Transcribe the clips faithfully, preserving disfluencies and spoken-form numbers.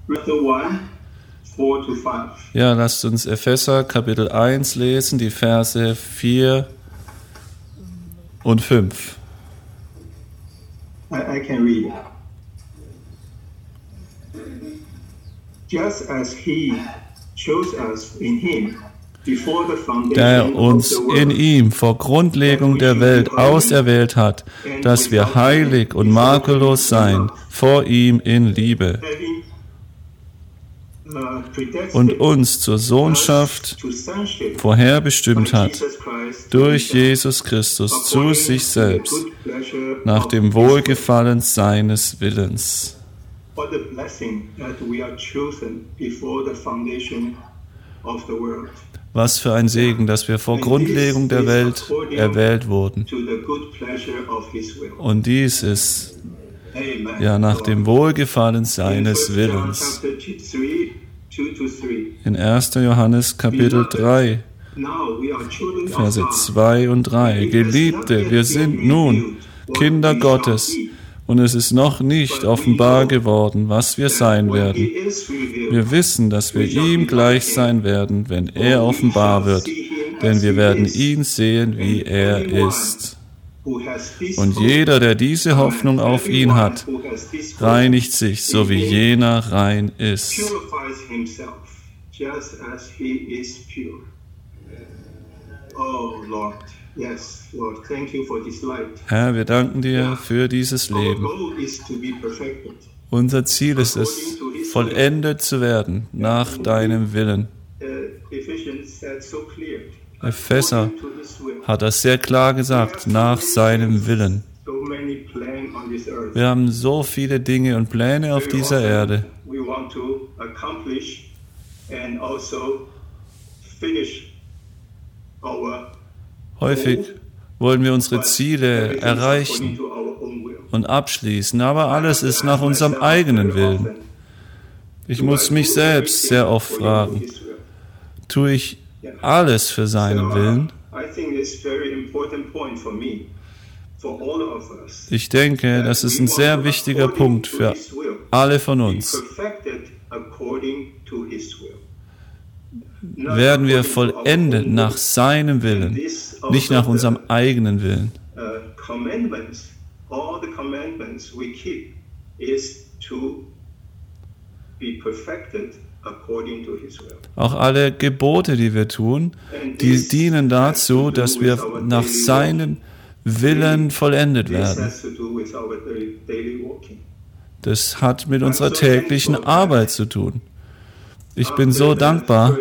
Ja, lasst uns Epheser Kapitel eins lesen, die Verse vier und fünf. I, I can read. Just as he chose us in him before the foundation der uns of the world, in ihm vor Grundlegung der Welt auserwählt hat, dass wir heilig und makellos seien vor ihm in Liebe und uns zur Sohnschaft vorherbestimmt hat durch Jesus Christus zu sich selbst, nach dem Wohlgefallen seines Willens. What a blessing that we are chosen before the foundation of the world. Was für ein Segen, dass wir vor Grundlegung der Welt erwählt wurden. Und dies ist ja nach dem Wohlgefallen seines Willens. In erster Johannes Kapitel drei, Verse zwei und drei. Geliebte, wir sind nun Kinder Gottes, und es ist noch nicht offenbar geworden, was wir sein werden. Wir wissen, dass wir ihm gleich sein werden, wenn er offenbar wird, denn wir werden ihn sehen, wie er ist. Und jeder, der diese Hoffnung auf ihn hat, reinigt sich, so wie jener rein ist. Herr, wir danken dir für dieses Leben. Unser Ziel ist es, vollendet zu werden nach deinem Willen. Epheser hat das sehr klar gesagt, nach seinem Willen. Wir haben so viele Dinge und Pläne auf dieser Erde. Häufig wollen wir unsere Ziele erreichen und abschließen, aber alles ist nach unserem eigenen Willen. Ich muss mich selbst sehr oft fragen, tue ich alles für seinen Willen? Ich denke, das ist ein sehr wichtiger Punkt für alle von uns. Werden wir vollendet nach seinem Willen, nicht nach unserem eigenen Willen. Auch alle Gebote, die wir tun, die dienen dazu, dass wir nach seinem Willen vollendet werden. Das hat mit unserer täglichen Arbeit zu tun. Ich bin so dankbar,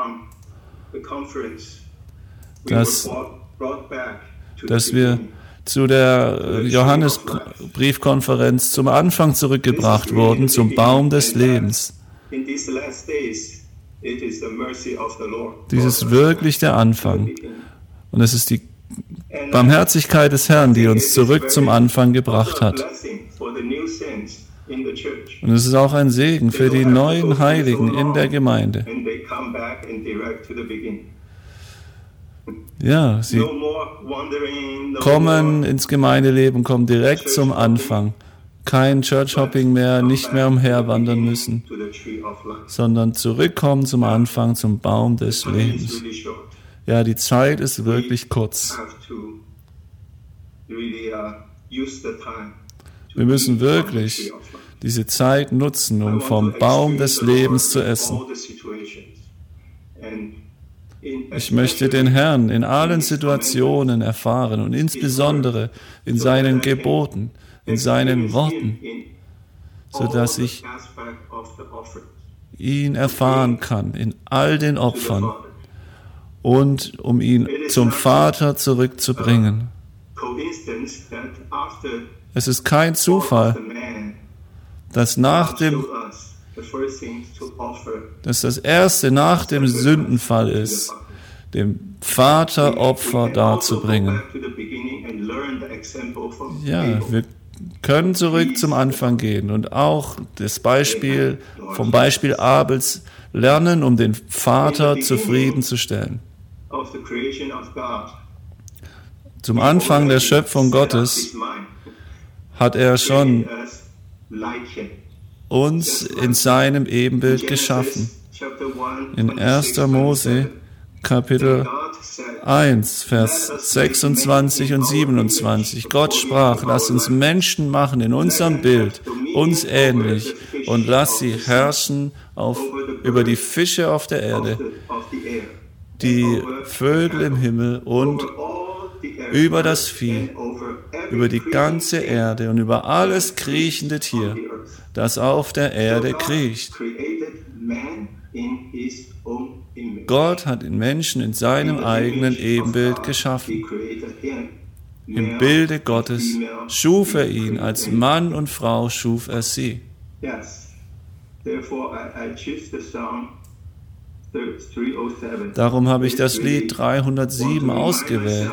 dass, dass wir zu der Johannesbriefkonferenz zum Anfang zurückgebracht wurden, zum Baum des Lebens. Dies ist wirklich der Anfang. Und es ist die Barmherzigkeit des Herrn, die uns zurück zum Anfang gebracht hat. Und es ist auch ein Segen für die neuen Heiligen in der Gemeinde. Ja, sie kommen ins Gemeindeleben, kommen direkt zum Anfang. Kein Church-Hopping mehr, nicht mehr umherwandern müssen, sondern zurückkommen zum Anfang, zum Baum des Lebens. Ja, die Zeit ist wirklich kurz. Wir müssen wirklich diese Zeit nutzen, um vom Baum des Lebens zu essen. Ich möchte den Herrn in allen Situationen erfahren und insbesondere in seinen Geboten, in seinen Worten, sodass ich ihn erfahren kann in all den Opfern und um ihn zum Vater zurückzubringen. Es ist kein Zufall, dass nach dem, dass das erste nach dem Sündenfall ist, dem Vater Opfer darzubringen. Ja, wir können zurück zum Anfang gehen und auch das Beispiel vom Beispiel Abels lernen, um den Vater zufriedenzustellen. Zum Anfang der Schöpfung Gottes hat er schon uns in seinem Ebenbild geschaffen. In erster Mose, Kapitel eins, Vers sechsundzwanzig und siebenundzwanzig. Gott sprach, lass uns Menschen machen in unserem Bild, uns ähnlich, und lass sie herrschen auf, über die Fische auf der Erde, die Vögel im Himmel und über das Vieh, über die ganze Erde und über alles kriechende Tier, das auf der Erde kriecht. Gott hat den Menschen in seinem eigenen Ebenbild geschaffen. Im Bilde Gottes schuf er ihn, als Mann und Frau schuf er sie. Darum habe ich das Lied dreihundertsieben ausgewählt.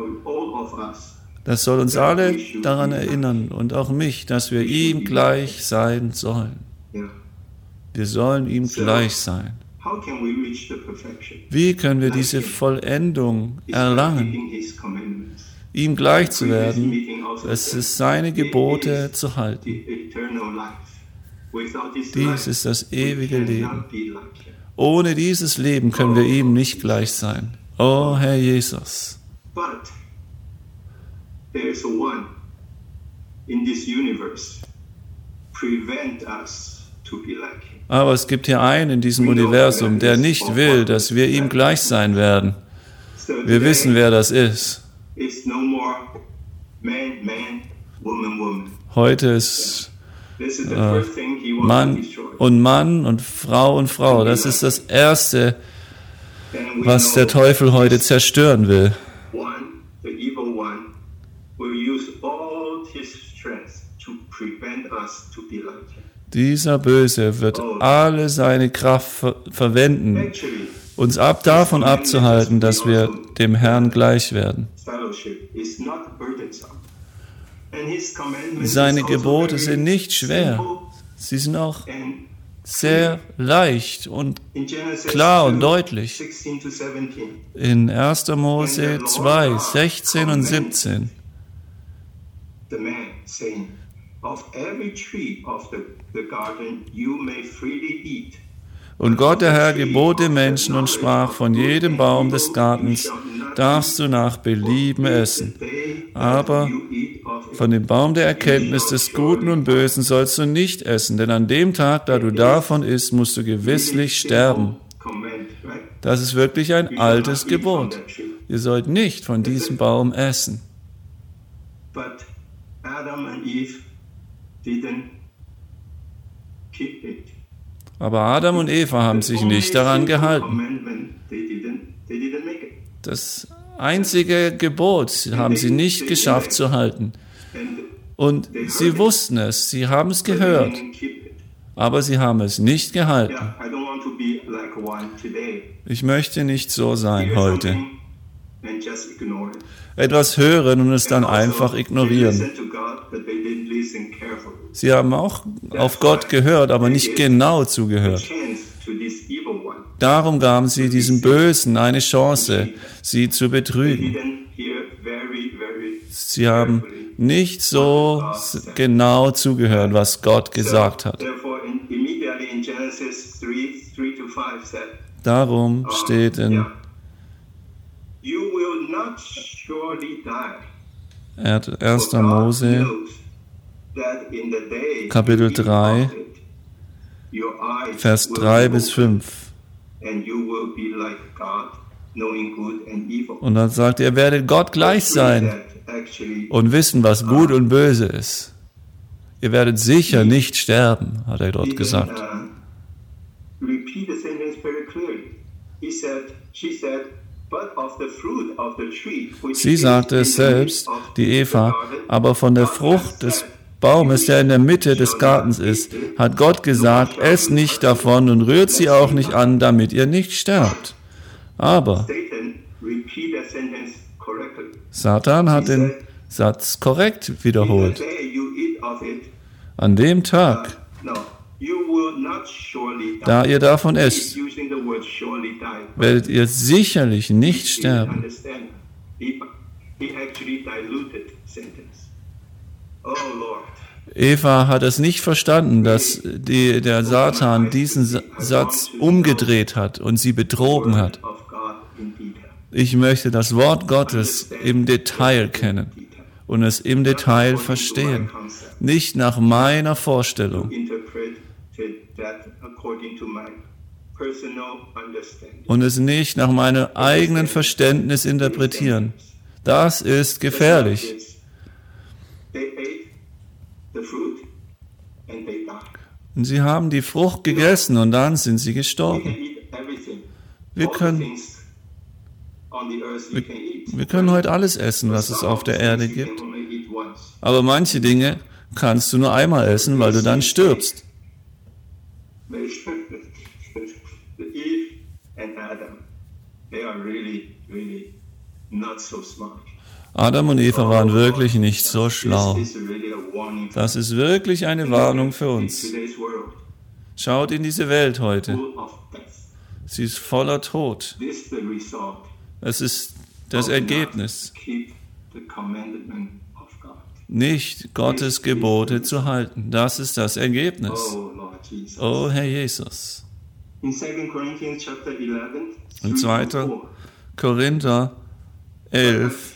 Das soll uns alle daran erinnern und auch mich, dass wir ihm gleich sein sollen. Wir sollen ihm gleich sein. Wie können wir diese Vollendung erlangen? Ihm gleich zu werden, es ist seine Gebote zu halten. Dies ist das ewige Leben. Ohne dieses Leben können wir ihm nicht gleich sein. Oh Herr Jesus. There is one in this universe prevent us to be like him. Aber es gibt hier einen in diesem Universum, der nicht will, dass wir ihm gleich sein werden. Wir wissen, wer das ist. Heute ist äh, Mann und Mann und Frau und Frau. Das ist das Erste, was der Teufel heute zerstören will. Dieser Böse wird alle seine Kraft ver- verwenden, uns ab davon abzuhalten, dass wir dem Herrn gleich werden. Seine Gebote sind nicht schwer, sie sind auch sehr leicht und klar und deutlich. In erster Mose zwei, sechzehn und siebzehn. Und Gott, der Herr, gebot den Menschen und sprach, von jedem Baum des Gartens darfst du nach Belieben essen. Aber von dem Baum der Erkenntnis des Guten und Bösen sollst du nicht essen, denn an dem Tag, da du davon isst, musst du gewisslich sterben. Das ist wirklich ein altes Gebot. Ihr sollt nicht von diesem Baum essen. Aber Adam und Eva haben sich nicht daran gehalten. Das einzige Gebot haben sie nicht geschafft zu halten. Und sie wussten es, sie haben es gehört, aber sie haben es nicht gehalten. Ich möchte nicht so sein heute. Etwas hören und es dann einfach ignorieren. Sie haben auch auf Gott gehört, aber nicht genau zugehört. Darum gaben sie diesem Bösen eine Chance, sie zu betrügen. Sie haben nicht so genau zugehört, was Gott gesagt hat. Darum steht in erster Mose, Kapitel drei, Vers drei bis fünf. Und dann sagt er, ihr werdet Gott gleich sein und wissen, was gut und böse ist. Ihr werdet sicher nicht sterben, hat er dort gesagt. Sie sagte es selbst, die Eva, aber von der Frucht des Baumes, der in der Mitte des Gartens ist, hat Gott gesagt, esst nicht davon und rührt sie auch nicht an, damit ihr nicht sterbt. Aber Satan hat den Satz korrekt wiederholt. An dem Tag, da ihr davon esst, werdet ihr sicherlich nicht sterben. Eva hat es nicht verstanden, dass die, der Satan diesen Satz umgedreht hat und sie betrogen hat. Ich möchte das Wort Gottes im Detail kennen und es im Detail verstehen, nicht nach meiner Vorstellung und es nicht nach meinem eigenen Verständnis interpretieren. Das ist gefährlich. Und sie haben die Frucht gegessen und dann sind sie gestorben. Wir können, wir, wir können heute alles essen, was es auf der Erde gibt. Aber manche Dinge kannst du nur einmal essen, weil du dann stirbst. Adam und Eva waren wirklich nicht so schlau. Das ist wirklich eine Warnung für uns. Schaut in diese Welt heute. Sie ist voller Tod. Es ist das Ergebnis, nicht Gottes Gebote zu halten. Das ist das Ergebnis. Oh, Herr Jesus. In zweiter Korinther elf,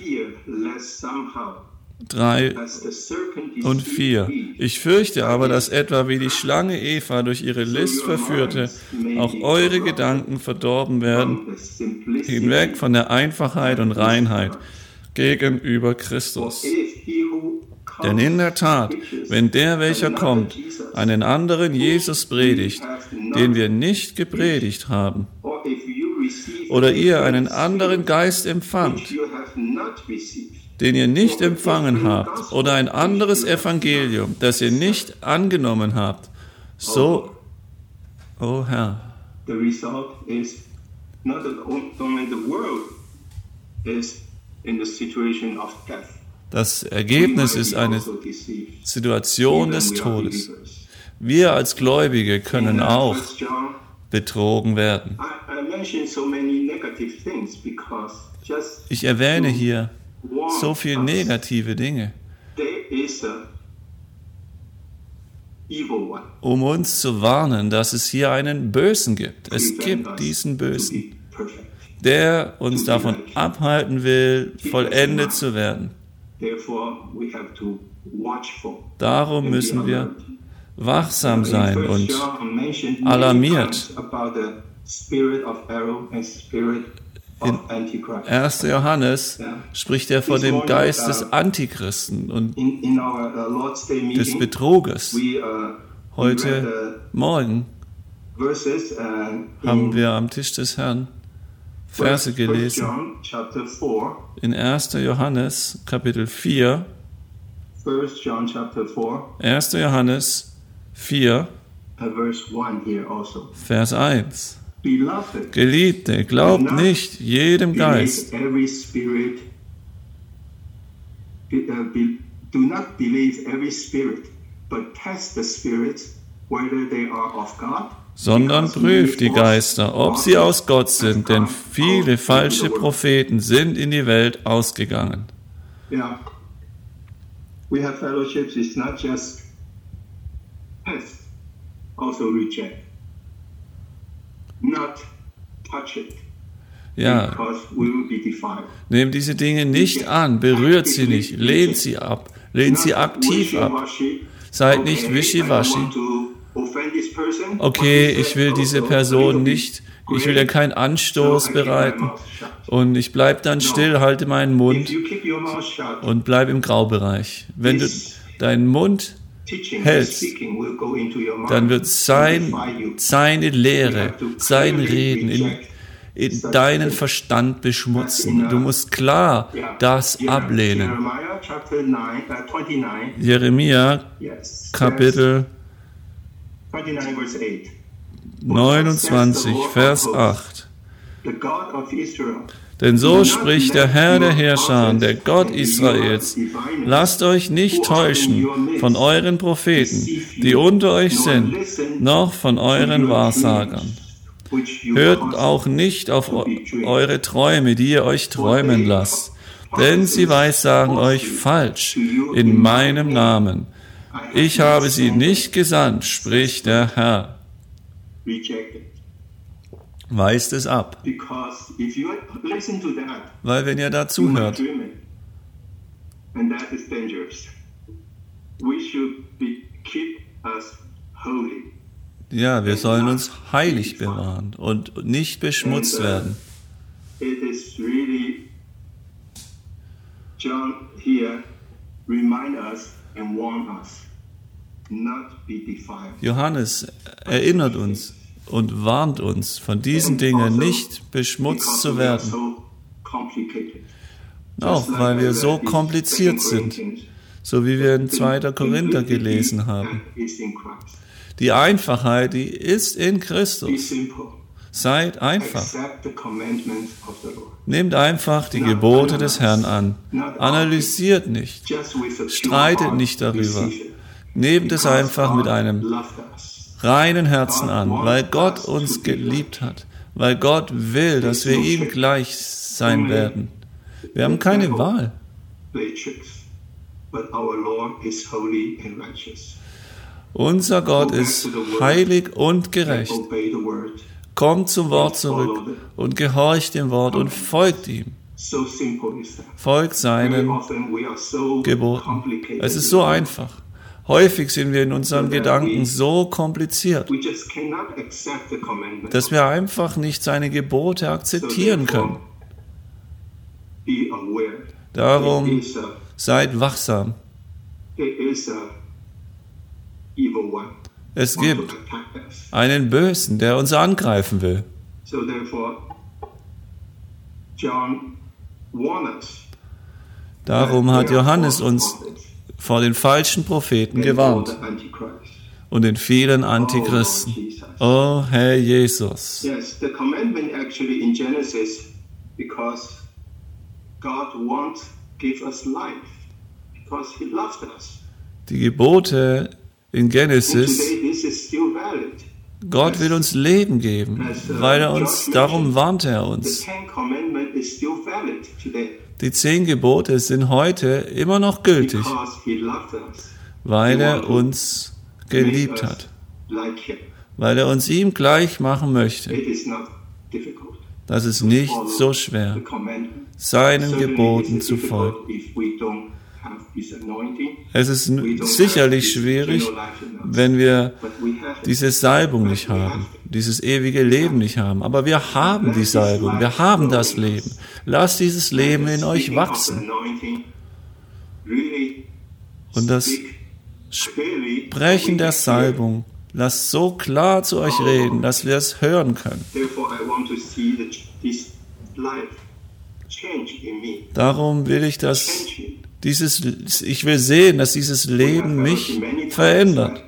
drei und vier. Ich fürchte aber, dass etwa wie die Schlange Eva durch ihre List verführte, auch eure Gedanken verdorben werden, hinweg von der Einfachheit und Reinheit gegenüber Christus. Denn in der Tat, wenn der, welcher kommt, einen anderen Jesus predigt, den wir nicht gepredigt haben, oder ihr einen anderen Geist empfangt, den ihr nicht empfangen habt, oder ein anderes Evangelium, das ihr nicht angenommen habt, so, o oh Herr, das Ergebnis ist eine Situation des Todes. Wir als Gläubige können auch betrogen werden. Ich erwähne hier so viele negative Dinge, um uns zu warnen, dass es hier einen Bösen gibt. Es gibt diesen Bösen, der uns davon abhalten will, vollendet zu werden. Darum müssen wir wachsam sein und alarmiert. In erster Johannes spricht er von dem Geist des Antichristen und des Betruges. Heute Morgen haben wir am Tisch des Herrn Verse gelesen. In erster Johannes Kapitel vier. erster Johannes vier, Vers eins. Geliebte, glaubt nicht jedem Geist. Do not believe every spirit, but test the spirits, whether they are of God. Sondern prüft die Geister, ob sie aus Gott sind, denn viele falsche Propheten sind in die Welt ausgegangen. Yeah. We have fellowships, it's not just test, also reject. Not touch it. Ja, nehmt diese Dinge nicht an, berührt sie nicht, lehnt sie ab, lehnt sie aktiv ab. Seid nicht wischiwaschi. Okay, ich will diese Person nicht, ich will ihr keinen Anstoß bereiten und ich bleibe dann still, halte meinen Mund und bleibe im Graubereich. Wenn du deinen Mund hältst, dann wird sein, seine Lehre, sein Reden in, in deinen Verstand beschmutzen. Du musst klar das ablehnen. Jeremia, Kapitel neunundzwanzig, Vers acht. Denn so spricht der Herr der Herrscher, der Gott Israels: Lasst euch nicht täuschen von euren Propheten, die unter euch sind, noch von euren Wahrsagern. Hört auch nicht auf eure Träume, die ihr euch träumen lasst, denn sie weissagen euch falsch in meinem Namen. Ich habe sie nicht gesandt, spricht der Herr. Weist es ab. Weil wenn ihr dazu hört, ja, wir sollen uns heilig bewahren und nicht beschmutzt werden. John here remind us and warn us not be defiled. Johannes erinnert uns und warnt uns, von diesen Dingen nicht beschmutzt zu werden. Auch weil wir so kompliziert sind, so wie wir in zweiter Korinther gelesen haben. Die Einfachheit, die ist in Christus. Seid einfach. Nehmt einfach die Gebote des Herrn an. Analysiert nicht. Streitet nicht darüber. Nehmt es einfach mit einem reinen Herzen an, weil Gott uns geliebt hat. Weil Gott will, dass wir ihm gleich sein werden. Wir haben keine Wahl. Unser Gott ist heilig und gerecht. Kommt zum Wort zurück und gehorcht dem Wort und folgt ihm. Folgt seinen Geboten. Es ist so einfach. Häufig sind wir in unseren Gedanken so kompliziert, dass wir einfach nicht seine Gebote akzeptieren können. Darum seid wachsam. Es gibt einen Bösen, der uns angreifen will. Darum hat Johannes uns vor den falschen Propheten gewarnt und den vielen Antichristen. Oh, Herr Jesus. Yes, the commandment actually in Genesis, because God wants to give us life, because He loves us. Die Gebote in Genesis, Gott will uns Leben geben, weil er uns, darum warnt er uns. Die zehn Gebote sind heute immer noch gültig, weil er uns geliebt hat, weil er uns ihm gleich machen möchte. Das ist nicht so schwer, seinen Geboten zu folgen. Es ist sicherlich schwierig, wenn wir diese Salbung nicht haben, dieses ewige Leben nicht haben. Aber wir haben die Salbung, wir haben das Leben. Lasst dieses Leben in euch wachsen. Und das Sprechen der Salbung, lasst so klar zu euch reden, dass wir es hören können. Darum will ich, dass dieses, ich will sehen, dass dieses Leben mich verändert.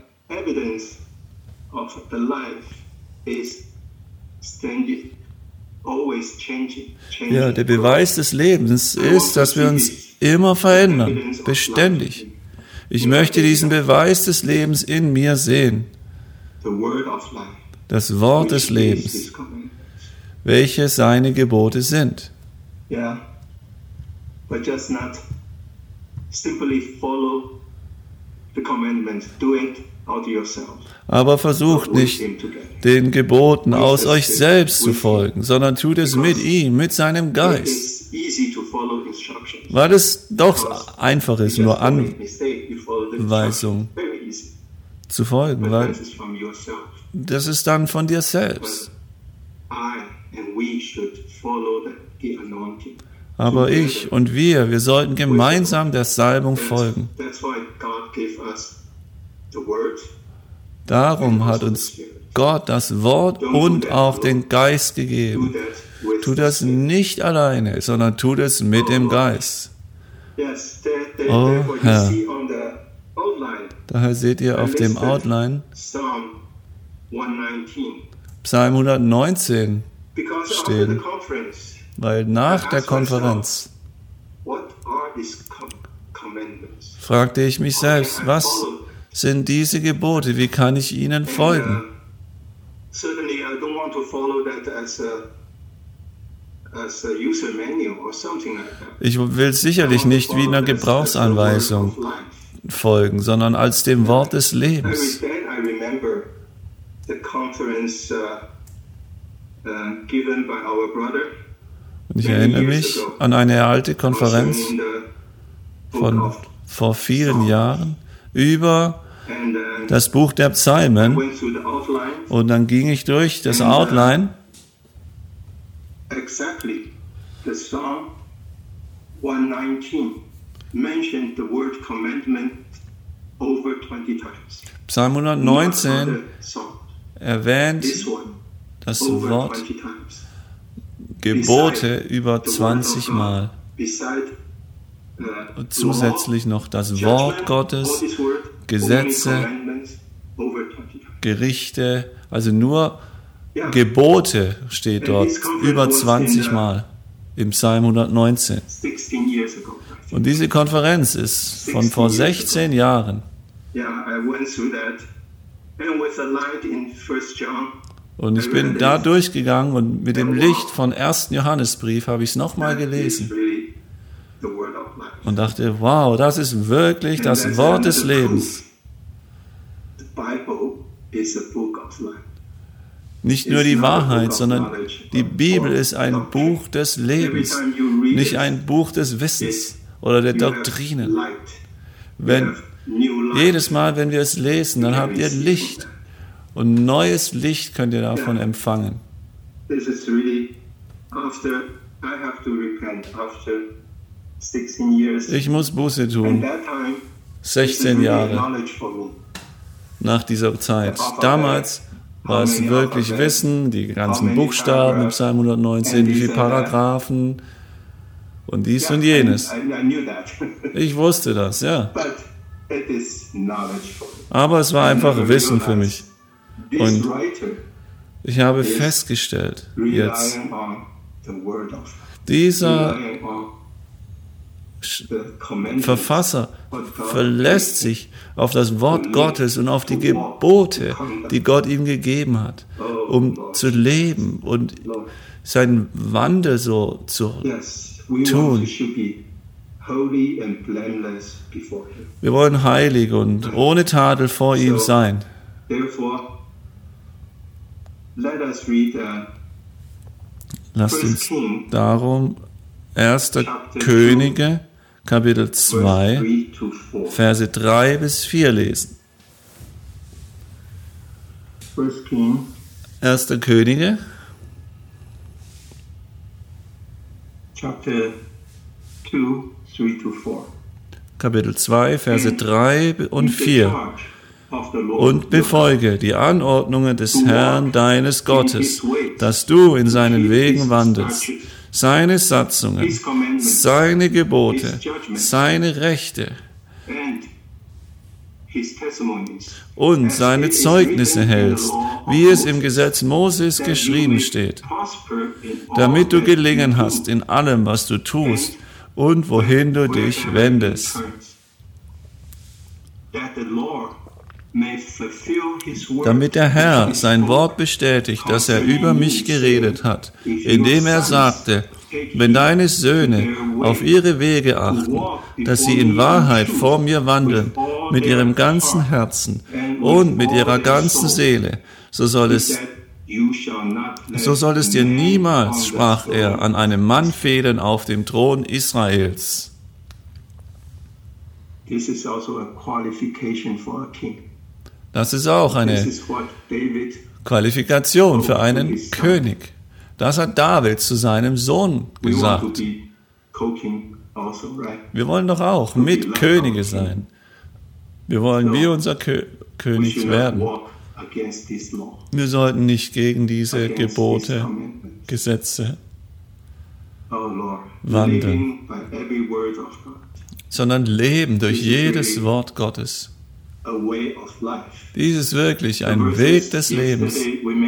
Ja, der Beweis des Lebens ist, dass wir uns immer verändern, beständig. Ich möchte diesen Beweis des Lebens in mir sehen. Das Wort des Lebens, welche seine Gebote sind. Yeah, but just not simply follow the commandments. Do it out yourself. Aber versucht nicht, den Geboten aus euch selbst zu folgen, sondern tut es mit ihm, mit seinem Geist. Weil es doch einfach ist, nur Anweisungen zu folgen, weil das ist dann von dir selbst. Aber ich und wir, wir sollten gemeinsam der Salbung folgen. Darum hat uns Gott das Wort und auch den Geist gegeben. Tu das nicht alleine, sondern tu das mit dem Geist. Oh Herr. Daher seht ihr auf dem Outline Psalm hundertneunzehn stehen. Weil nach der Konferenz fragte ich mich selbst, was sind diese Gebote, wie kann ich ihnen folgen? Ich will sicherlich nicht wie in einer Gebrauchsanweisung folgen, sondern als dem Wort des Lebens. Then I remember the conference uh, uh, given by our brother. Und ich erinnere mich an eine alte Konferenz in the book von of vor vielen Jahren über and uh, das Buch der Psalmen. went through the outline. Und dann ging ich durch das Outline. Exactly, the Psalm one nineteen mentioned the word commandment over twenty times. Psalm No hundertneunzehn other psalm. erwähnt This one das over Wort twenty times. Gebote über zwanzig Mal. Beside uh, Und zusätzlich noch das Wort Gottes, Gesetze, Gerichte, also nur Gebote steht dort über zwanzig Mal im Psalm hundertneunzehn. Und diese Konferenz ist von vor sechzehn Jahren. Und ich bin da durchgegangen und mit dem Licht von ersten Johannesbrief habe ich es nochmal gelesen und dachte, wow, das ist wirklich das Wort des Lebens. Nicht nur die Wahrheit, sondern die Bibel ist ein Buch des Lebens, nicht ein Buch des Wissens oder der Doktrinen. Wenn, jedes Mal, wenn wir es lesen, dann habt ihr Licht und neues Licht könnt ihr davon empfangen. Ich muss Buße tun, sechzehn Jahre nach dieser Zeit. Damals war es wirklich Wissen, die ganzen Buchstaben im Psalm hundertneunzehn, wie viele Paragraphen und dies und jenes. Ich wusste das, ja. Aber es war einfach Wissen für mich. Und ich habe festgestellt, jetzt, dieser Verfasser verlässt sich auf das Wort Gottes und auf die Gebote, die Gott ihm gegeben hat, um zu leben und seinen Wandel so zu tun. Wir wollen heilig und ohne Tadel vor ihm sein. Lasst uns darum erster Könige, Kapitel zwei, Verse drei bis vier lesen. erster Könige, Kapitel zwei, Verse drei und vier. Und befolge die Anordnungen des Herrn deines Gottes, dass du in seinen Wegen wandelst, seine Satzungen, seine Gebote, seine Rechte und seine Zeugnisse hältst, wie es im Gesetz Moses geschrieben steht, damit du gelingen hast in allem, was du tust und wohin du dich wendest. Damit der Herr sein Wort bestätigt, das er über mich geredet hat, indem er sagte, wenn deine Söhne auf ihre Wege achten, dass sie in Wahrheit vor mir wandeln, mit ihrem ganzen Herzen und mit ihrer ganzen Seele, so soll es, so soll es dir niemals, sprach er, an einem Mann fehlen auf dem Thron Israels. Das ist auch eine Qualifikation für einen König. Das hat David zu seinem Sohn gesagt. Wir wollen doch auch Mitkönige sein. Wir wollen wie unser Kö- König werden. Wir sollten nicht gegen diese Gebote, Gesetze wandeln, sondern leben durch jedes Wort Gottes. Dies ist wirklich ein Weg des Lebens.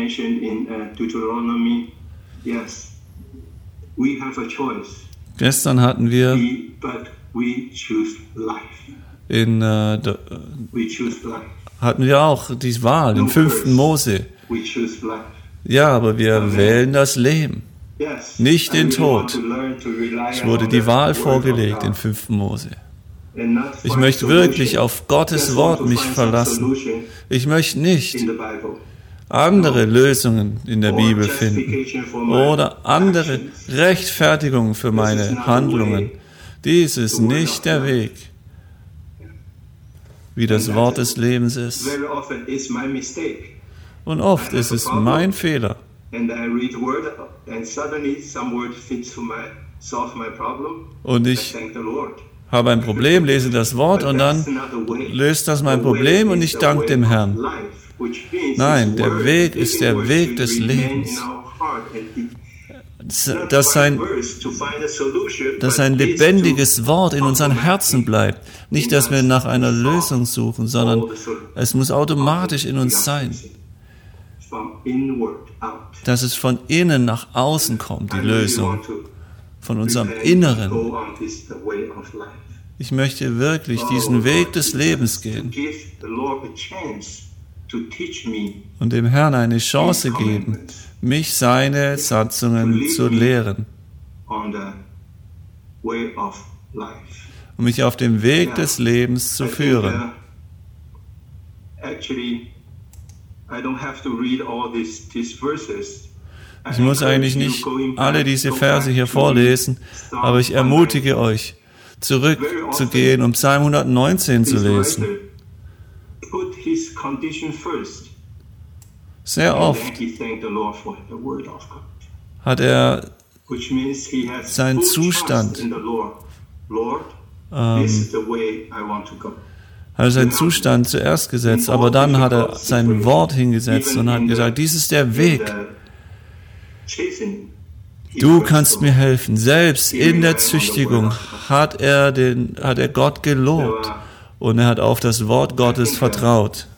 Gestern hatten wir in äh, de, hatten wir auch die Wahl im fünften Mose. Ja, aber wir wählen das Leben, nicht den Tod. Es wurde die Wahl vorgelegt in fünften Mose. Ich möchte wirklich auf Gottes Wort mich verlassen. Ich möchte nicht andere Lösungen in der Bibel finden oder andere Rechtfertigungen für meine Handlungen. Dies ist nicht der Weg, wie das Wort des Lebens ist. Und oft ist es mein Fehler. Und ich habe ein Problem, lese das Wort und dann löst das mein Problem und ich danke dem Herrn. Nein, der Weg ist der Weg des Lebens. Dass sein, dass ein lebendiges Wort in unseren Herzen bleibt. Nicht, dass wir nach einer Lösung suchen, sondern es muss automatisch in uns sein. Dass es von innen nach außen kommt, die Lösung. Von unserem Inneren. Ich möchte wirklich diesen Weg des Lebens gehen und dem Herrn eine Chance geben, mich seine Satzungen zu lehren und mich auf dem Weg des Lebens zu führen. Ich muss eigentlich nicht alle diese Verse hier vorlesen, aber ich ermutige euch, zurückzugehen, um Psalm hundertneunzehn zu lesen. Sehr oft hat er seinen Zustand, ähm, hat er seinen Zustand zuerst gesetzt, aber dann hat er sein Wort hingesetzt und hat gesagt, dies ist der Weg. Du kannst mir helfen. Selbst in der Züchtigung hat er, den, hat er Gott gelobt und er hat auf das Wort Gottes vertraut.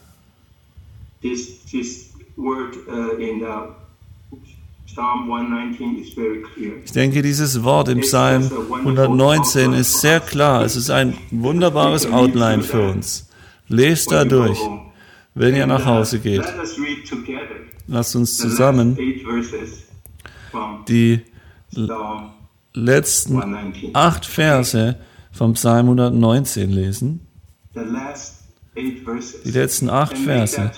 Ich denke, dieses Wort im Psalm hundertneunzehn ist sehr klar. Es ist ein wunderbares Outline für uns. Lest da durch, wenn ihr nach Hause geht. Lasst uns zusammen die letzten acht Verse vom Psalm hundertneunzehn lesen. Die letzten acht Verse.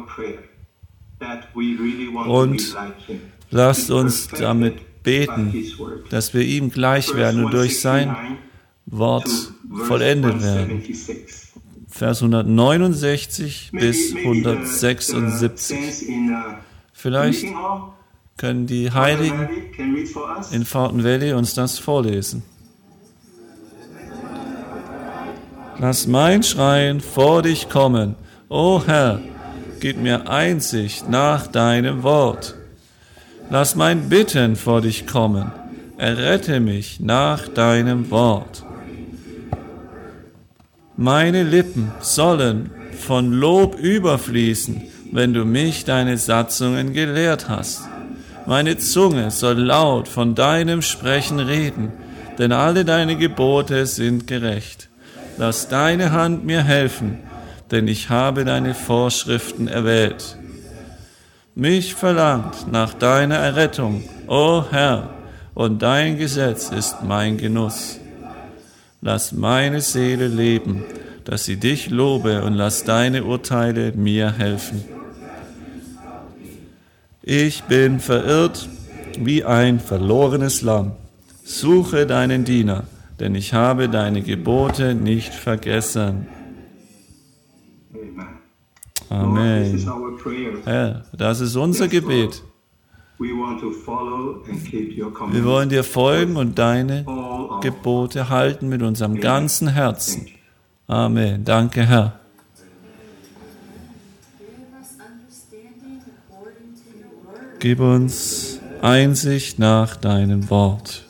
Und lasst uns damit beten, dass wir ihm gleich werden und durch sein Wort vollendet werden. Vers hundertneunundsechzig bis hundertsechsundsiebzig. Vielleicht können die Heiligen in Fountain Valley uns das vorlesen. Lass mein Schreien vor dich kommen. O Herr, gib mir Einsicht nach deinem Wort. Lass mein Bitten vor dich kommen. Errette mich nach deinem Wort. Meine Lippen sollen von Lob überfließen, wenn du mich deine Satzungen gelehrt hast. Meine Zunge soll laut von deinem Sprechen reden, denn alle deine Gebote sind gerecht. Lass deine Hand mir helfen, denn ich habe deine Vorschriften erwählt. Mich verlangt nach deiner Errettung, o Herr, und dein Gesetz ist mein Genuss. Lass meine Seele leben, dass sie dich lobe, und lass deine Urteile mir helfen. Ich bin verirrt wie ein verlorenes Lamm. Suche deinen Diener, denn ich habe deine Gebote nicht vergessen. Amen. Herr, das ist unser Gebet. Wir wollen dir folgen und deine Gebote halten mit unserem ganzen Herzen. Amen. Danke, Herr. Gib uns Einsicht nach deinem Wort.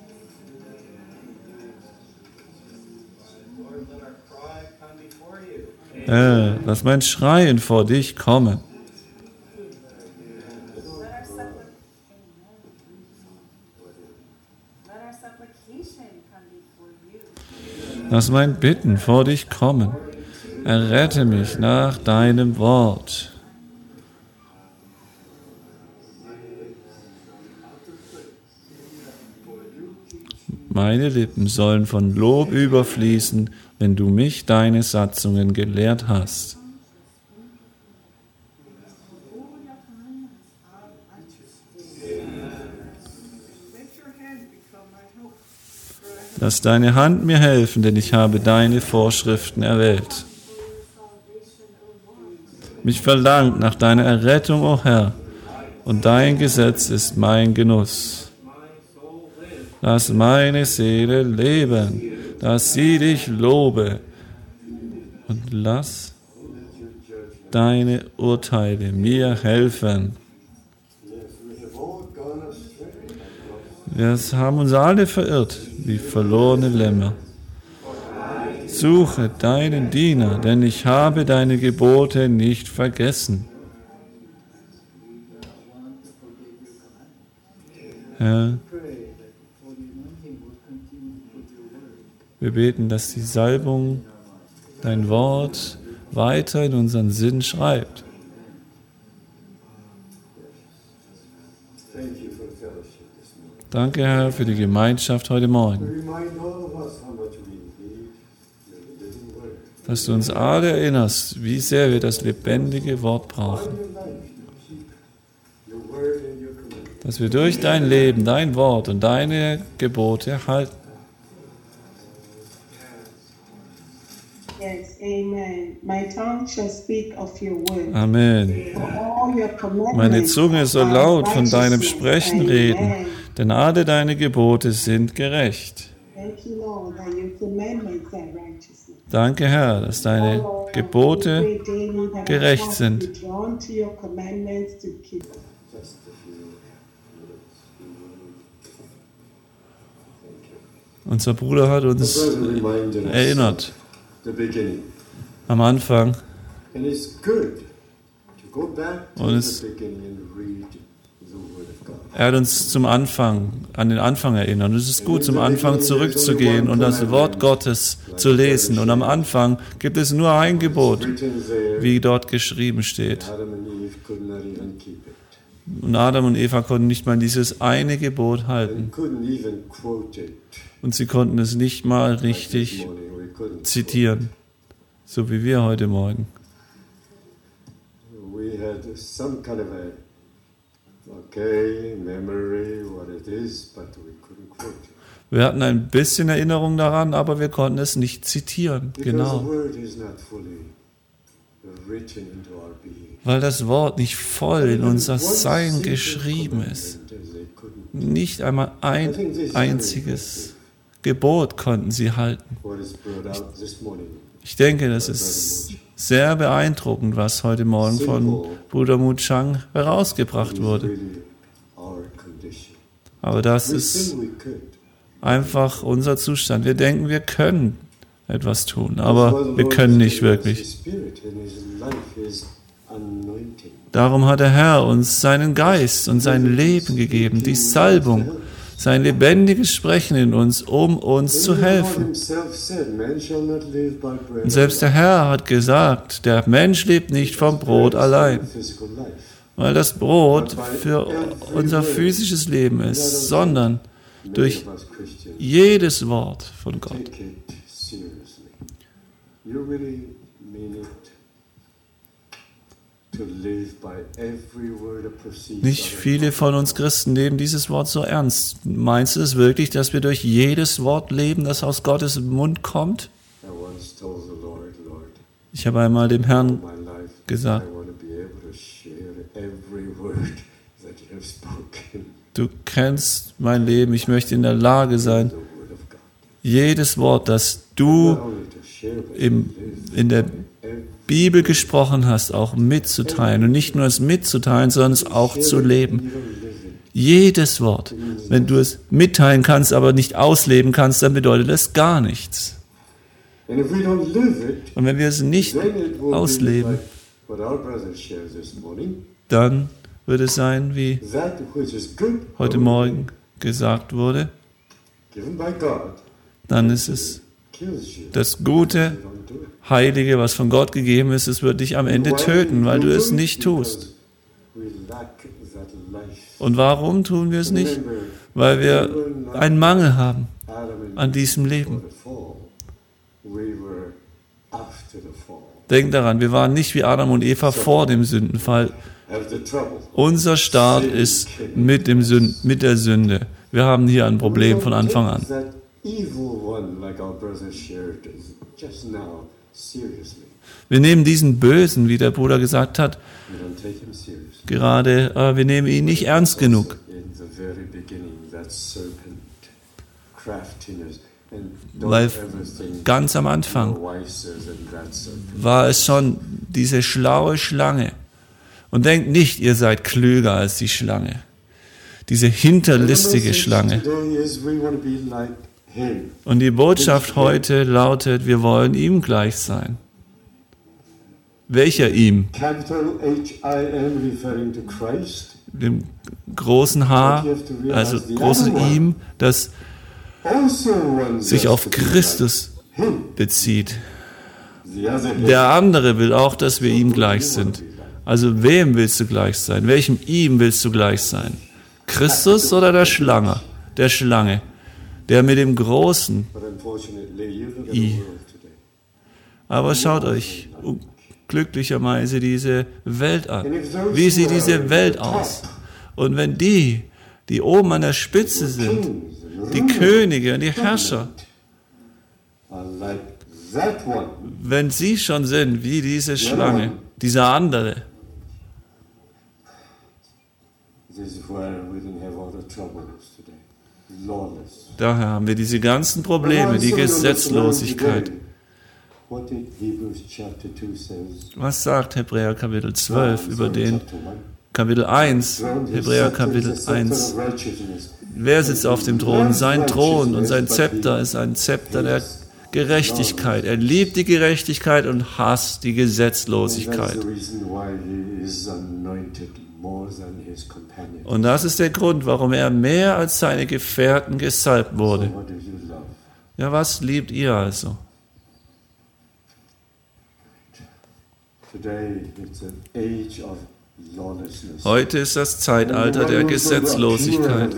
Herr, lass mein Schreien vor dich kommen. Lass mein Bitten vor dich kommen. Errette mich nach deinem Wort. Meine Lippen sollen von Lob überfließen, wenn du mich deine Satzungen gelehrt hast. Lass deine Hand mir helfen, denn ich habe deine Vorschriften erwählt. Mich verlangt nach deiner Errettung, o Herr, und dein Gesetz ist mein Genuss. Lass meine Seele leben, dass sie dich lobe, und lass deine Urteile mir helfen. Wir haben uns alle verirrt, wie verlorene Lämmer. Suche deinen Diener, denn ich habe deine Gebote nicht vergessen. Herr, wir beten, dass die Salbung, dein Wort, weiter in unseren Sinn schreibt. Danke, Herr, für die Gemeinschaft heute Morgen. Dass du uns alle erinnerst, wie sehr wir das lebendige Wort brauchen. Dass wir durch dein Leben, dein Wort und deine Gebote halten. Amen. Meine Zunge soll laut von deinem Sprechen reden, denn alle deine Gebote sind gerecht. Danke, Herr, dass deine Gebote gerecht sind. Unser Bruder hat uns erinnert am Anfang. Und es, er hat uns zum Anfang, an den Anfang erinnert. Und es ist gut, zum Anfang zurückzugehen und das Wort Gottes zu lesen. Und am Anfang gibt es nur ein Gebot, wie dort geschrieben steht. Und Adam und Eva konnten nicht mal dieses eine Gebot halten. Und sie konnten es nicht mal richtig zitieren, so wie wir heute Morgen. Wir hatten ein bisschen Erinnerung daran, aber wir konnten es nicht zitieren. Genau. Weil das Wort nicht voll in unser Sein geschrieben ist. Nicht einmal ein einziges Gebot konnten sie halten. Ich denke, das ist sehr beeindruckend, was heute Morgen von Bruder Mu Chang herausgebracht wurde. Aber das ist einfach unser Zustand. Wir denken, wir können etwas tun, aber wir können nicht wirklich. Darum hat der Herr uns seinen Geist und sein Leben gegeben, die Salbung, sein lebendiges Sprechen in uns, um uns zu helfen. Und selbst der Herr hat gesagt, der Mensch lebt nicht vom Brot allein, weil das Brot für unser physisches Leben ist, sondern durch jedes Wort von Gott. Nicht viele von uns Christen nehmen dieses Wort so ernst. Meinst du es wirklich, dass wir durch jedes Wort leben, das aus Gottes Mund kommt? Ich habe einmal dem Herrn gesagt, du kennst mein Leben, ich möchte in der Lage sein, jedes Wort, das du im, in der Bibel gesprochen hast, auch mitzuteilen. Und nicht nur es mitzuteilen, sondern es auch zu leben. Jedes Wort. Wenn du es mitteilen kannst, aber nicht ausleben kannst, dann bedeutet das gar nichts. Und wenn wir es nicht ausleben, dann wird es sein, wie heute Morgen gesagt wurde, dann ist es das Gute, Heilige, was von Gott gegeben ist, es wird dich am Ende töten, weil du es nicht tust. Und warum tun wir es nicht? Weil wir einen Mangel haben an diesem Leben. Denk daran, wir waren nicht wie Adam und Eva vor dem Sündenfall. Unser Start ist mit, dem Sünd, mit der Sünde. Wir haben hier ein Problem von Anfang an. Wir nehmen diesen Bösen, wie der Bruder gesagt hat, gerade, äh, wir nehmen ihn nicht ernst genug. Weil ganz am Anfang war es schon diese schlaue Schlange. Und denkt nicht, ihr seid klüger als die Schlange. Diese hinterlistige Schlange. Und die Botschaft heute lautet, wir wollen ihm gleich sein. Welcher ihm? Dem großen H, also großen ihm, das sich auf Christus bezieht. Der andere will auch, dass wir ihm gleich sind. Also wem willst du gleich sein? Welchem ihm willst du gleich sein? Christus oder der Schlange? Der Schlange, der mit dem großen I. Aber schaut euch glücklicherweise diese Welt an. Wie sieht diese Welt aus? Und wenn die, die oben an der Spitze sind, die Könige und die Herrscher, wenn sie schon sind wie diese Schlange, dieser andere, daher haben wir diese ganzen Probleme, die Gesetzlosigkeit. Was sagt Hebräer Kapitel zwölf über den Kapitel eins, Hebräer Kapitel eins? Wer sitzt auf dem Thron? Sein Thron und sein Zepter ist ein Zepter der Gerechtigkeit. Er liebt die Gerechtigkeit und hasst die Gesetzlosigkeit. Und das ist der Grund, warum er mehr als seine Gefährten gesalbt wurde. Ja, was liebt ihr also? Heute ist das Zeitalter der Gesetzlosigkeit.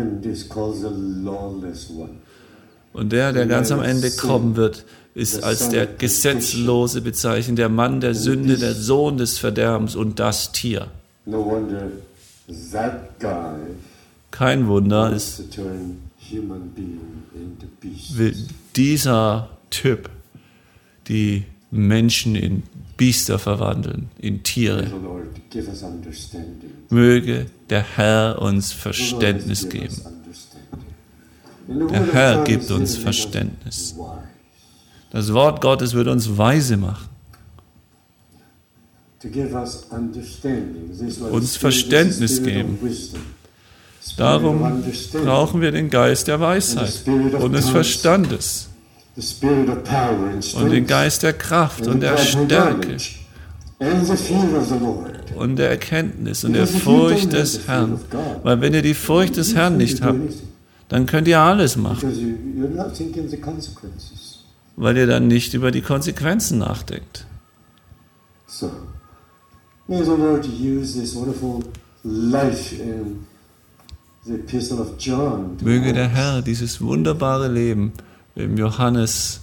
Und der, der ganz am Ende kommen wird, ist als der Gesetzlose bezeichnet, der Mann der Sünde, der Sohn des Verderbens und das Tier. Kein Wunder ist, will dieser Typ die Menschen in Biester verwandeln, in Tiere. Möge der Herr uns Verständnis geben. Der Herr gibt uns Verständnis. Das Wort Gottes wird uns weise machen. Uns Verständnis geben. Darum brauchen wir den Geist der Weisheit und des Verstandes und den Geist der Kraft und der Stärke und der Erkenntnis und der Furcht des Herrn. Weil wenn ihr die Furcht des Herrn nicht habt, dann könnt ihr alles machen, weil ihr dann nicht über die Konsequenzen nachdenkt. Möge der Herr dieses wunderbare Leben im Johannesbrief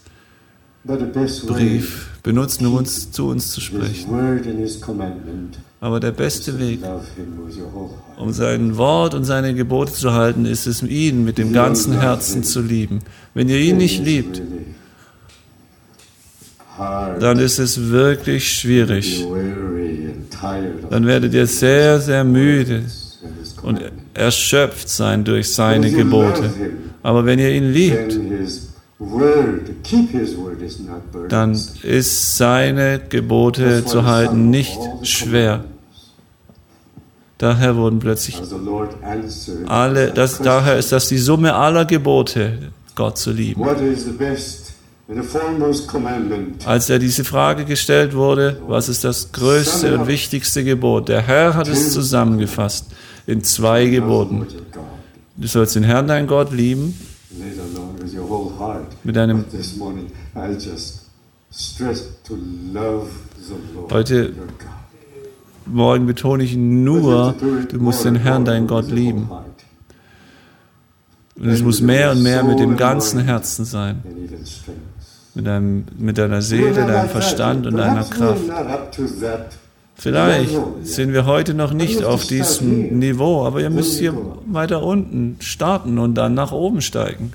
benutzen, um uns zu uns zu sprechen. Aber der beste Weg, um sein Wort und seine Gebote zu halten, ist es, ihn mit dem ganzen Herzen zu lieben. Wenn ihr ihn nicht liebt, dann ist es wirklich schwierig. Dann werdet ihr sehr, sehr müde und erschöpft sein durch seine Gebote. Aber wenn ihr ihn liebt, dann ist seine Gebote zu halten nicht schwer. Daher wurden plötzlich alle, das, daher ist das die Summe aller Gebote, Gott zu lieben. Als er diese Frage gestellt wurde, was ist das größte und wichtigste Gebot? Der Herr hat es zusammengefasst in zwei Geboten. Du sollst den Herrn, deinen Gott, lieben mit deinem. Heute Morgen betone ich nur, du musst den Herrn, deinen Gott, lieben. Und es muss mehr und mehr mit dem ganzen Herzen sein. mit, deinem, mit deiner Seele, deinem Verstand und deiner Kraft. Vielleicht sind wir heute noch nicht auf diesem Niveau, aber ihr müsst hier weiter unten starten und dann nach oben steigen.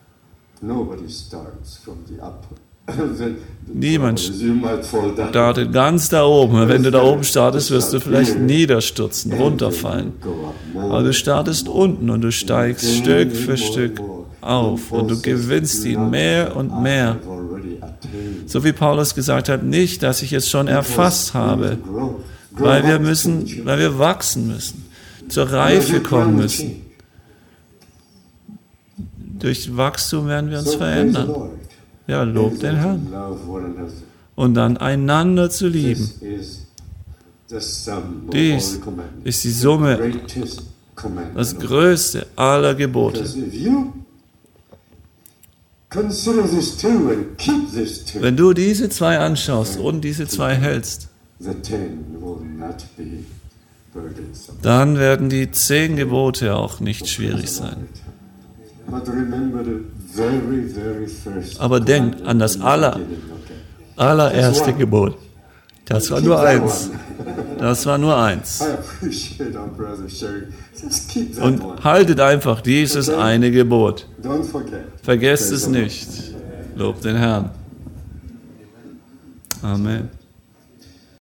Niemand startet ganz da oben. Wenn du da oben startest, wirst du vielleicht niederstürzen, runterfallen. Aber du startest unten und du steigst Stück für Stück auf und du gewinnst ihn mehr und mehr. So wie Paulus gesagt hat, nicht, dass ich es schon erfasst habe, weil wir müssen, weil wir wachsen müssen, zur Reife kommen müssen. Durch Wachstum werden wir uns verändern. Ja, lob den Herrn. Und dann einander zu lieben. Dies ist die Summe, das größte aller Gebote. Wenn du diese zwei anschaust und diese zwei hältst, dann werden die zehn Gebote auch nicht schwierig sein. Aber denkt an das aller, allererste Gebot. Das war nur eins. Das war nur eins. Und haltet einfach dieses eine Gebot. Vergesst es nicht. Lobt den Herrn. Amen.